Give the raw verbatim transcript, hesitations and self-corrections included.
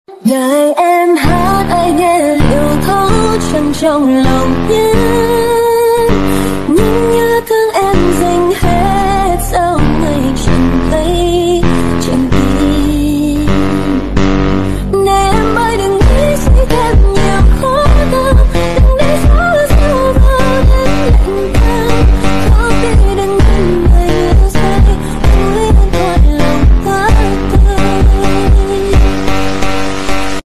Đời em hát ai nghe liều thấu chẳng trong lòng biết.